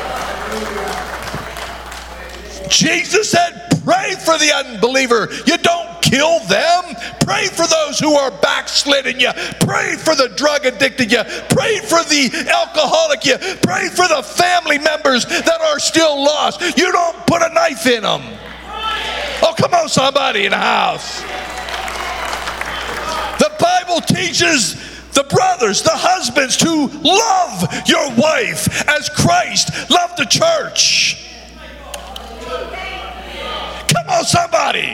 Jesus said, pray for the unbeliever. You don't kill them. Pray for those who are backslidden. You pray for the drug addicted. You pray for the alcoholic. You pray for the family members that are still lost. You don't put a knife in them. Oh, come on, somebody in the house. The Bible teaches the brothers, the husbands, to love your wife as Christ loved the church. Come on, somebody.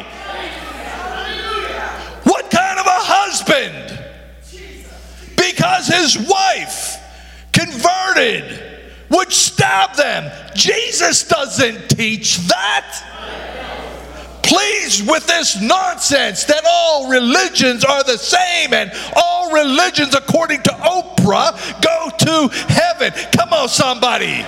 What kind of a husband? Because his wife converted would stab them. Jesus doesn't teach that. Please, with this nonsense that all religions are the same and all religions, according to Oprah, go to heaven. Come on, somebody.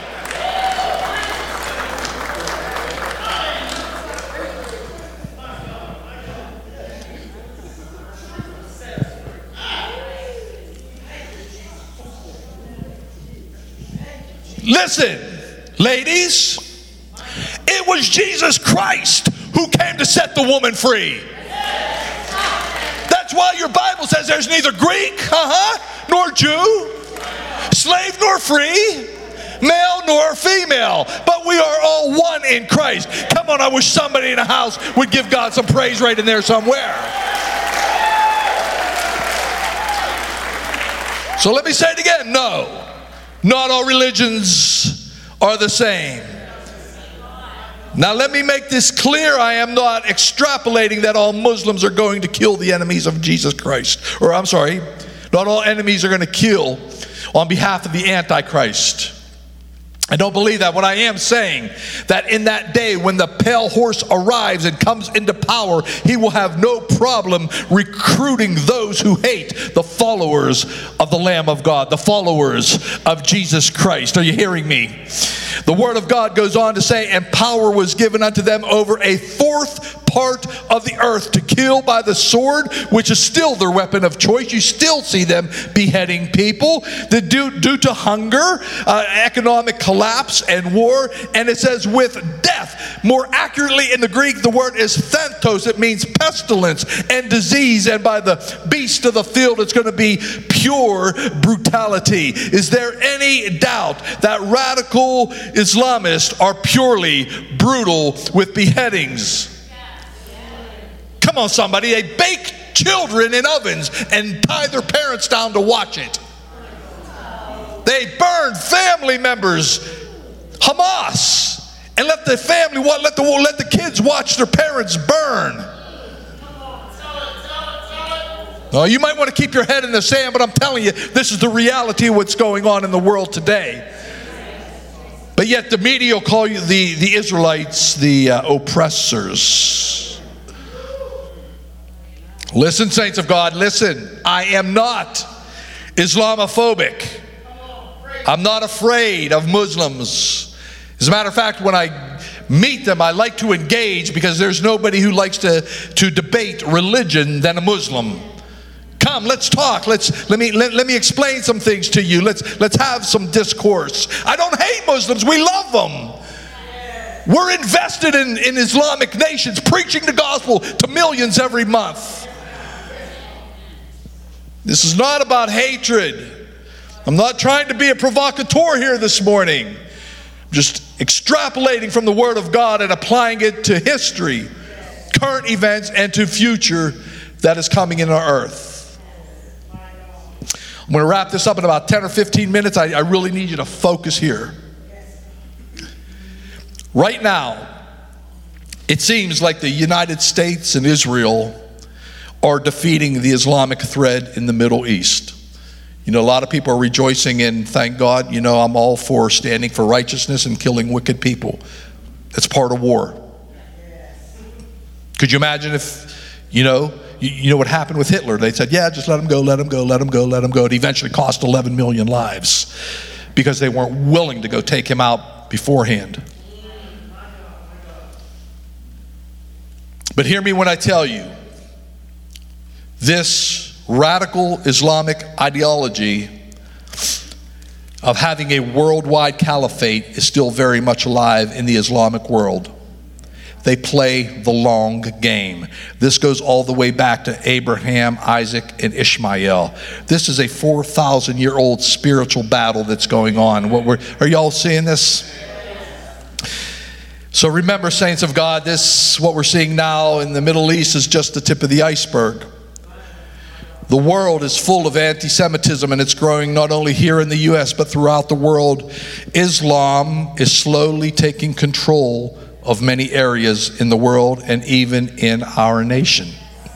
Listen, ladies, it was Jesus Christ who came to set the woman free. That's why your Bible says there's neither Greek, nor Jew, slave nor free, male nor female, but we are all one in Christ. Come on, I wish somebody in the house would give God some praise right in there somewhere. So let me say it again. No, not all religions are the same. Now let me make this clear. I am not extrapolating that all Muslims are going to kill the enemies of Jesus Christ. Or I'm sorry, not all enemies are going to kill on behalf of the Antichrist. I don't believe that. What I am saying, that in that day when the pale horse arrives and comes into power, he will have no problem recruiting those who hate the followers of the Lamb of God, the followers of Jesus Christ. Are you hearing me? The Word of God goes on to say, and power was given unto them over a fourth part of the earth to kill by the sword, which is still their weapon of choice. You still see them beheading people due to hunger, economic collapse, and war. And it says with death. More accurately in the Greek, the word is thantos. It means pestilence and disease. And by the beast of the field, it's going to be pure brutality. Is there any doubt that radical Islamists are purely brutal with beheadings? Come on, somebody. They bake children in ovens and tie their parents down to watch it. They burn family members, Hamas, and let the kids watch their parents burn. Oh, you might want to keep your head in the sand, but I'm telling you, this is the reality of what's going on in the world today. But yet the media will call you the Israelites the oppressors. Listen, saints of God, listen. I am not Islamophobic. I'm not afraid of Muslims. As a matter of fact, when I meet them, I like to engage, because there's nobody who likes to debate religion than a Muslim. Come, let's talk. Let me explain some things to you. Let's have some discourse. I don't hate Muslims. We love them. We're invested in Islamic nations, preaching the gospel to millions every month. This is not about hatred. I'm not trying to be a provocateur here this morning. I'm just extrapolating from the Word of God and applying it to history, current events, and to future that is coming in our earth. I'm going to wrap this up in about 10 or 15 minutes. I really need you to focus here. Right now, it seems like the United States and Israel are defeating the Islamic threat in the Middle East. You know, a lot of people are rejoicing, and thank God, you know, I'm all for standing for righteousness and killing wicked people. That's part of war. Could you imagine if, you know what happened with Hitler? They said, yeah, just let him go, let him go, let him go, let him go. It eventually cost 11 million lives because they weren't willing to go take him out beforehand. But hear me when I tell you, this radical Islamic ideology of having a worldwide caliphate is still very much alive in the Islamic world. They play the long game. This goes all the way back to Abraham, Isaac, and Ishmael. This is a 4,000-year-old spiritual battle that's going on. Are y'all seeing this? So remember, saints of God, what we're seeing now in the Middle East is just the tip of the iceberg. The world is full of anti-Semitism, and it's growing not only here in the U.S., but throughout the world. Islam is slowly taking control of many areas in the world and even in our nation.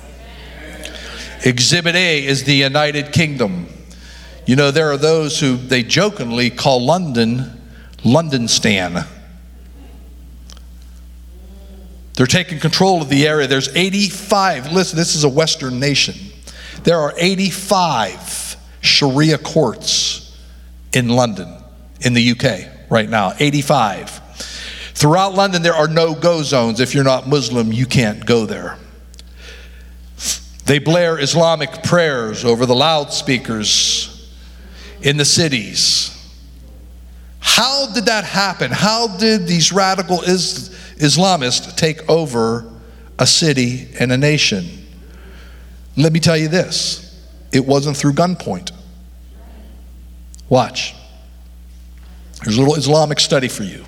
Exhibit A is the United Kingdom. You know, there are those who they jokingly call Londonistan. They're taking control of the area. There's 85, listen, this is a Western nation. There are 85 Sharia courts in London, in the UK right now, 85. Throughout London, there are no-go zones. If you're not Muslim, you can't go there. They blare Islamic prayers over the loudspeakers in the cities. How did that happen? How did these radical Islamists take over a city and a nation? Let me tell you this. It wasn't through gunpoint. Watch. Here's a little Islamic study for you.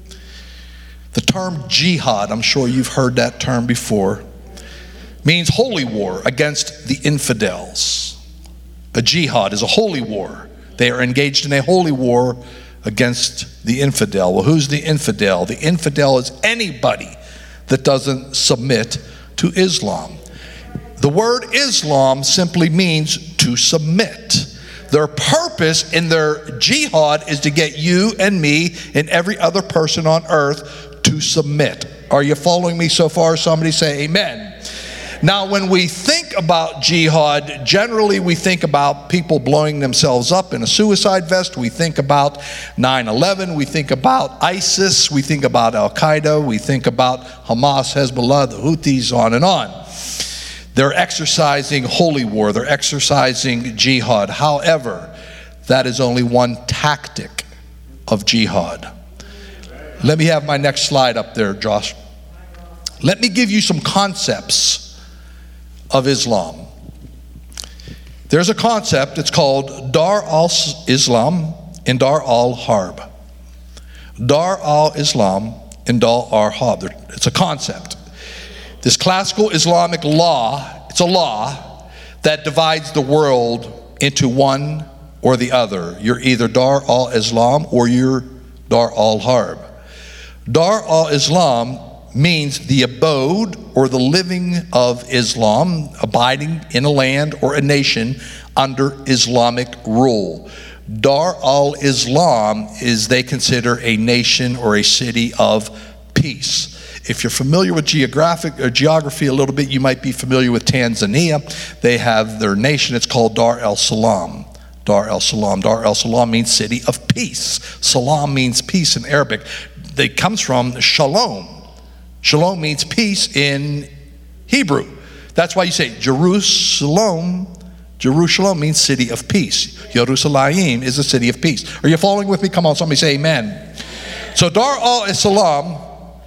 The term jihad, I'm sure you've heard that term before, means holy war against the infidels. A jihad is a holy war. They are engaged in a holy war against the infidel. Well, who's the infidel? The infidel is anybody that doesn't submit to Islam. The word Islam simply means to submit. Their purpose in their jihad is to get you and me and every other person on earth to submit. Are you following me so far? Somebody say amen. Now, when we think about jihad, generally we think about people blowing themselves up in a suicide vest. We think about 9/11. We think about ISIS. We think about Al-Qaeda. We think about Hamas, Hezbollah, the Houthis, on and on. They're exercising holy war. They're exercising jihad. However, that is only one tactic of jihad. Let me have my next slide up there, Josh. Let me give you some concepts of Islam. There's a concept, it's called Dar al-Islam and Dar al-Harb. Dar al-Islam and Dar al-Harb. It's a concept. This classical Islamic law, it's a law that divides the world into one or the other. You're either Dar al-Islam or you're Dar al-Harb. Dar al-Islam means the abode or the living of Islam, abiding in a land or a nation under Islamic rule. Dar al-Islam is, they consider, a nation or a city of peace. If you're familiar with geography a little bit, you might be familiar with Tanzania. They have their nation, it's called Dar al-Salam. Dar al-Salam. Dar al-Salam means city of peace. Salam means peace in Arabic. It comes from shalom. Shalom means peace in Hebrew. That's why you say Jerusalem. Jerusalem means city of peace. Jerusalem is a city of peace. Are you following with me? Come on, somebody say amen. So Dar al-Islam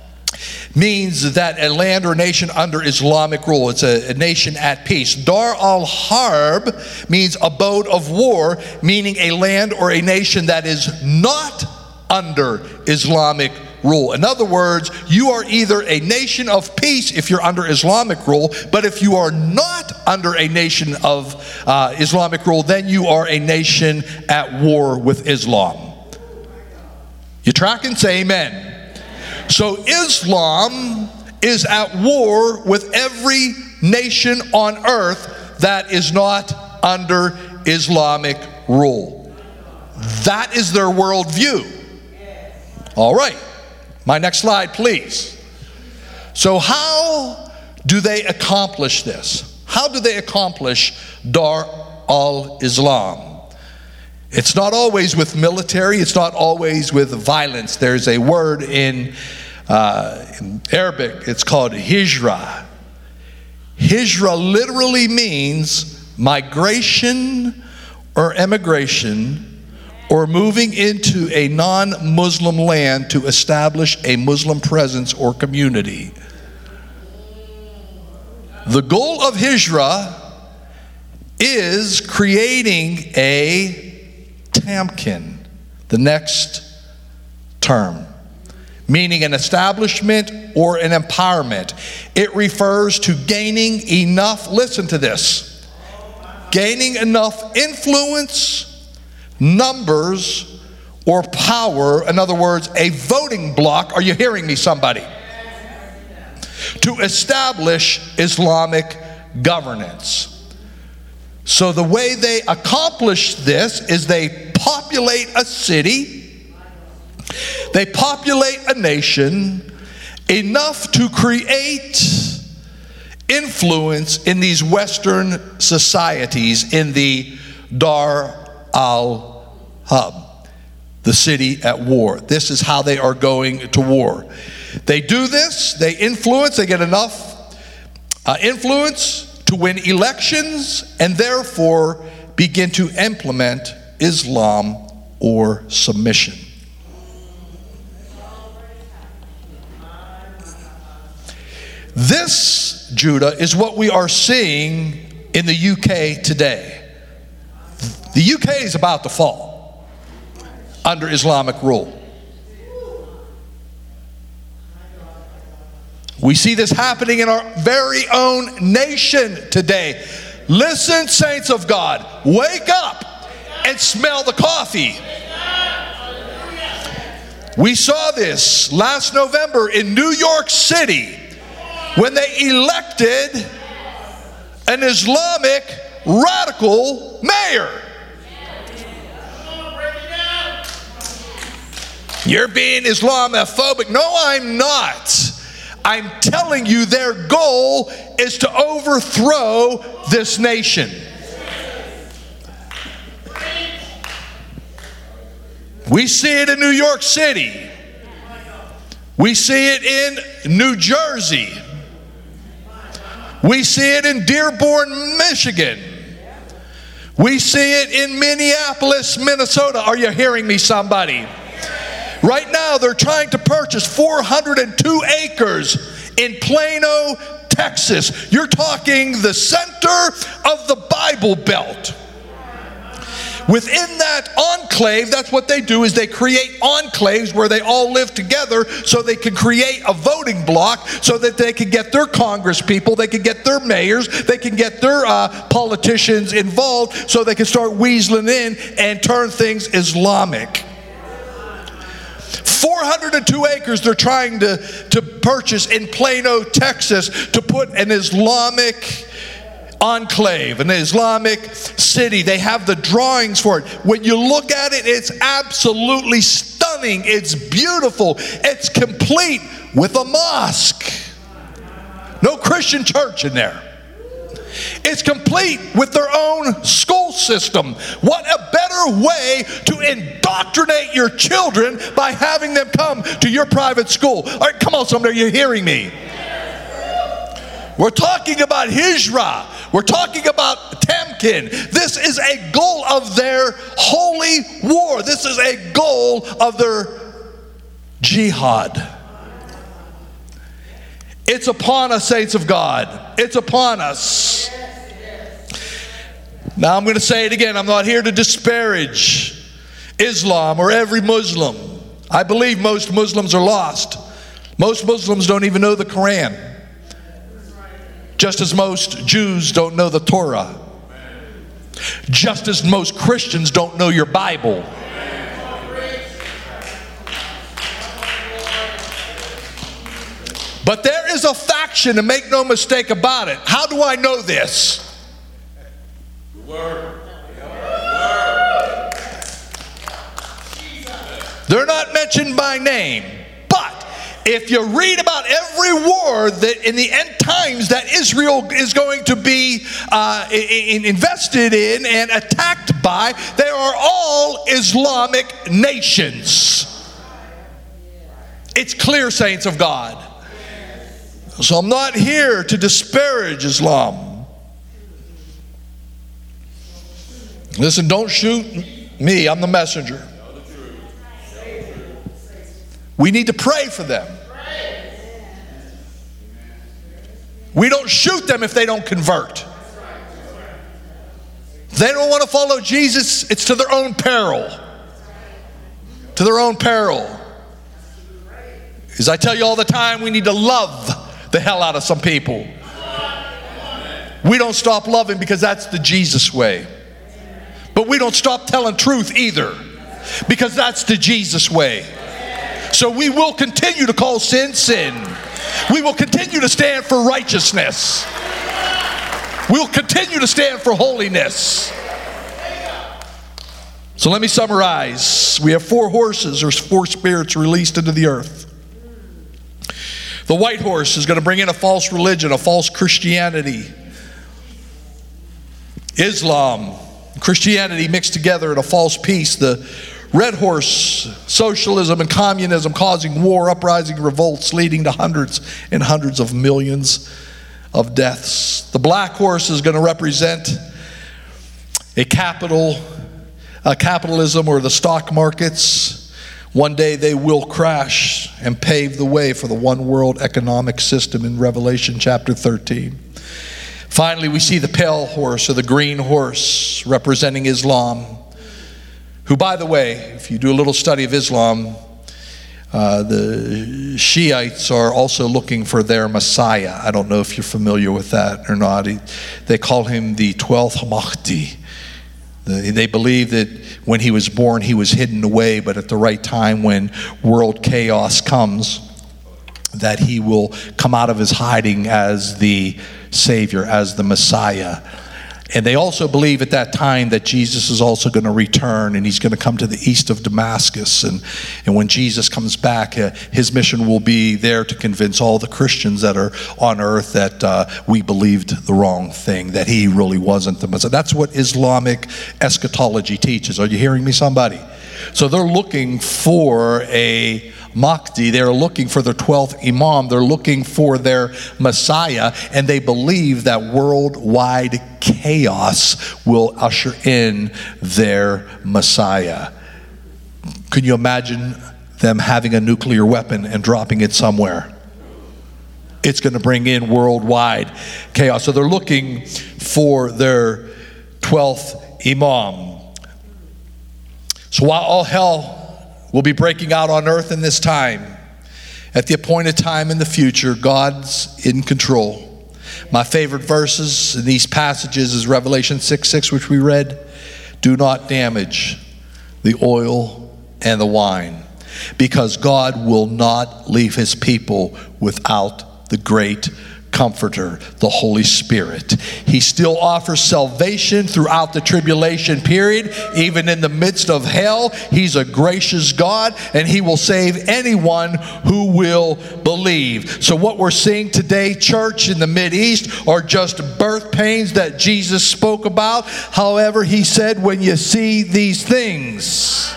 means that a land or nation under Islamic rule. It's a nation at peace. Dar al-Harb means abode of war, meaning a land or a nation that is not under Islamic rule. In other words, you are either a nation of peace if you're under Islamic rule, but if you are not under a nation of Islamic rule, then you are a nation at war with Islam. You tracking? Say amen. So Islam is at war with every nation on earth that is not under Islamic rule. That is their worldview. All right. My next slide, please. So how do they accomplish this? How do they accomplish Dar al-Islam? It's not always with military. It's not always with violence. There's a word in Arabic. It's called hijra. Hijra literally means migration or emigration, or moving into a non-Muslim land to establish a Muslim presence or community. The goal of hijra is creating a tamkin, the next term, meaning an establishment or an empowerment. It refers to gaining enough, listen to this, gaining enough influence, numbers, or power, in other words, a voting bloc, are you hearing me, somebody? To establish Islamic governance. So the way they accomplish this is they populate a city, they populate a nation enough to create influence in these Western societies in the Dar al-Harb, the city at war. This is how they are going to war. They do this, they influence, they get enough influence to win elections and therefore begin to implement Islam or submission. This, Judah, is what we are seeing in the UK today. The UK is about to fall. under Islamic rule. We see this happening in our very own nation today. Listen, saints of God, wake up and smell the coffee. We saw this last November in New York City when they elected an Islamic radical mayor. You're being Islamophobic. No, I'm not. I'm telling you their goal is to overthrow this nation. We see it in New York City. We see it in New Jersey. We see it in Dearborn, Michigan. We see it in Minneapolis, Minnesota. Are you hearing me, somebody? Right now, they're trying to purchase 402 acres in Plano, Texas. You're talking the center of the Bible Belt. Within that enclave, that's what they do, is they create enclaves where they all live together so they can create a voting block so that they can get their Congress people, they can get their mayors, they can get their politicians involved so they can start weaseling in and turn things Islamic. 402 acres they're trying to purchase in Plano, Texas, to put an Islamic enclave, an Islamic city. They have the drawings for it. When you look at it, it's absolutely stunning. It's beautiful. It's complete with a mosque. No Christian church in there. It's complete with their own school system. What a better way to indoctrinate your children by having them come to your private school. All right, come on, somebody, are you hearing me? We're talking about Hijrah. We're talking about Tamkin. This is a goal of their holy war. This is a goal of their jihad. It's upon us, saints of God. It's upon us. Now I'm going to say it again. I'm not here to disparage Islam or every Muslim. I believe most Muslims are lost. Most Muslims don't even know the Quran. Just as most Jews don't know the Torah. Just as most Christians don't know your Bible. But there is a faction, and make no mistake about it. How do I know this? They're not mentioned by name. But if you read about every war that in the end times that Israel is going to be invested in and attacked by, they are all Islamic nations. It's clear, saints of God. So I'm not here to disparage Islam. Listen, don't shoot me. I'm the messenger. We need to pray for them. We don't shoot them if they don't convert. If they don't want to follow Jesus, it's to their own peril. To their own peril. As I tell you all the time, we need to love the hell out of some people. We don't stop loving because that's the Jesus way. But we don't stop telling truth either because that's the Jesus way. So we will continue to call sin, sin. We will continue to stand for righteousness. We'll continue to stand for holiness. So let me summarize. We have 4 horses or 4 spirits released into the earth. The white horse is going to bring in a false religion, a false Christianity. Islam, Christianity mixed together in a false peace. The red horse, socialism and communism, causing war, uprising, revolts, leading to hundreds and hundreds of millions of deaths. The black horse is going to represent a capitalism or the stock markets. One day they will crash and pave the way for the one world economic system in Revelation chapter 13. Finally, we see the pale horse or the green horse representing Islam, who, by the way, if you do a little study of Islam, the Shiites are also looking for their Messiah. I don't know if you're familiar with that or not. They call him the 12th Mahdi. They believe that when he was born, he was hidden away, but at the right time when world chaos comes, that he will come out of his hiding as the Savior, as the Messiah. And they also believe at that time that Jesus is also going to return, and he's going to come to the east of Damascus. And when Jesus comes back, his mission will be there to convince all the Christians that are on earth that we believed the wrong thing, that he really wasn't the Messiah. That's what Islamic eschatology teaches. Are you hearing me, somebody? So they're looking for a Mahdi, they're looking for their 12th Imam, they're looking for their Messiah, and they believe that worldwide chaos will usher in their Messiah. Can you imagine them having a nuclear weapon and dropping it somewhere? It's going to bring in worldwide chaos. So they're looking for their 12th Imam. So while all hell will be breaking out on earth in this time, at the appointed time in the future, God's in control. My favorite verses in these passages is Revelation 6:6, which we read. Do not damage the oil and the wine, because God will not leave his people without the great Comforter, the Holy Spirit. He still offers salvation throughout the tribulation period, even in the midst of hell. He's a gracious God, and he will save anyone who will believe. So what we're seeing today, church, in the Mideast are just birth pains that Jesus spoke about. However, he said, when you see these things,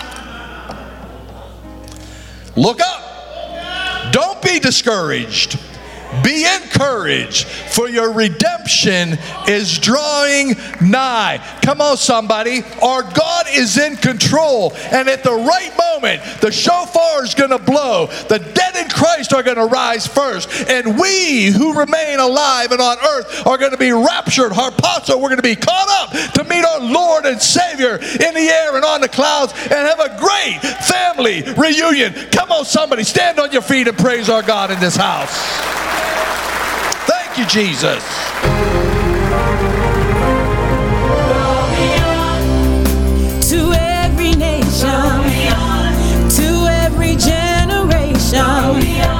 look up. Don't be discouraged. Be encouraged, for your redemption is drawing nigh. Come on, somebody. Our God is in control, and at the right moment, the shofar is going to blow. The dead in Christ are going to rise first, and we who remain alive and on earth are going to be raptured, harpazo. We're going to be caught up to meet our Lord and Savior in the air and on the clouds, and have a great family reunion. Come on, somebody. Stand on your feet and praise our God in this house. Thank you, Jesus. To every nation, to every generation,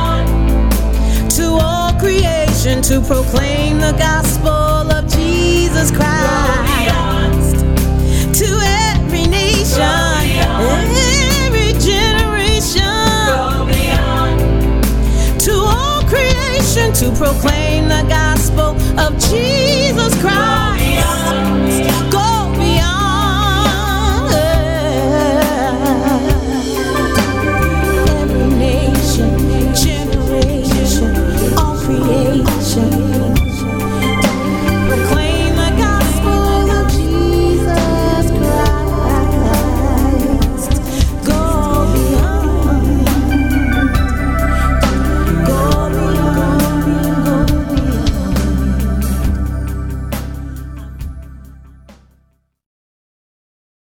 to all creation, to proclaim the gospel of Jesus Christ. To every nation, every generation, to all creation, to proclaim the gospel of Jesus.